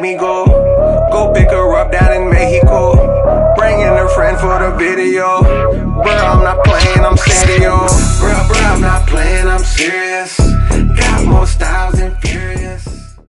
me go. Go pick her up down in Mexico. Bringing her friend for the video. Bruh, I'm not playing, I'm serious. Bruh, I'm not playing, I'm serious.